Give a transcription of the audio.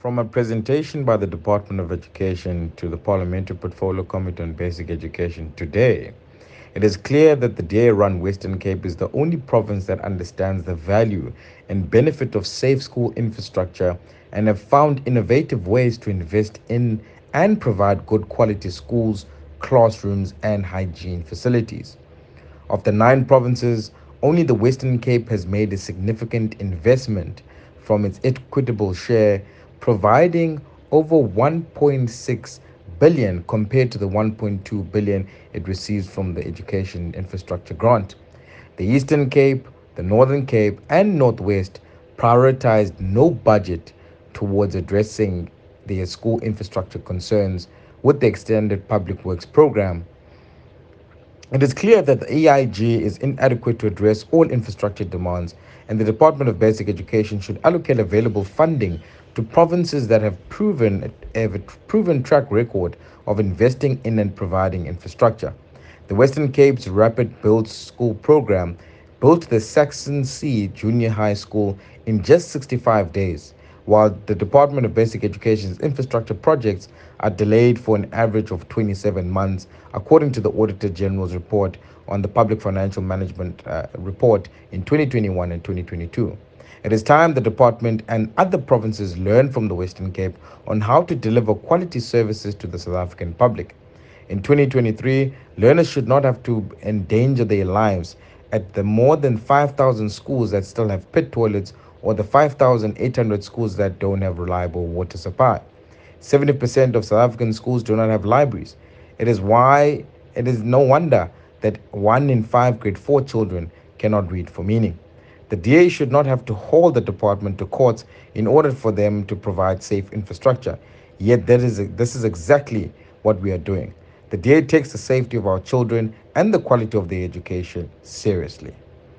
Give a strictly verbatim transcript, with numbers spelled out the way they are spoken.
From a presentation by the Department of Education to the Parliamentary Portfolio Committee on Basic Education today, it is clear that the D A-run Western Cape is the only province that understands the value and benefit of safe school infrastructure and have found innovative ways to invest in and provide good quality schools, classrooms, and hygiene facilities. Of the nine provinces, only the Western Cape has made a significant investment from its equitable share, providing over one point six billion compared to the one point two billion it receives from the Education Infrastructure Grant. The Eastern Cape, the Northern Cape, and Northwest prioritized no budget towards addressing their school infrastructure concerns with the Extended Public Works Program. It is clear that the E I G is inadequate to address all infrastructure demands, and the Department of Basic Education should allocate available funding to provinces that have proven have a proven track record of investing in and providing infrastructure. The Western Cape's Rapid Build School program built the Saxon C Junior High School in just sixty-five days, while the Department of Basic Education's infrastructure projects are delayed for an average of twenty-seven months, according to the Auditor General's report on the Public Financial Management uh, report in twenty twenty-one and twenty twenty-two. It is time the department and other provinces learn from the Western Cape on how to deliver quality services to the South African public. In twenty twenty-three, learners should not have to endanger their lives at the more than five thousand schools that still have pit toilets or the five thousand eight hundred schools that don't have reliable water supply. seventy percent of South African schools do not have libraries. It is why it is no wonder that one in five grade four children cannot read for meaning. The D A should not have to haul the department to courts in order for them to provide safe infrastructure. Yet that is this is exactly what we are doing. The D A takes the safety of our children and the quality of their education seriously.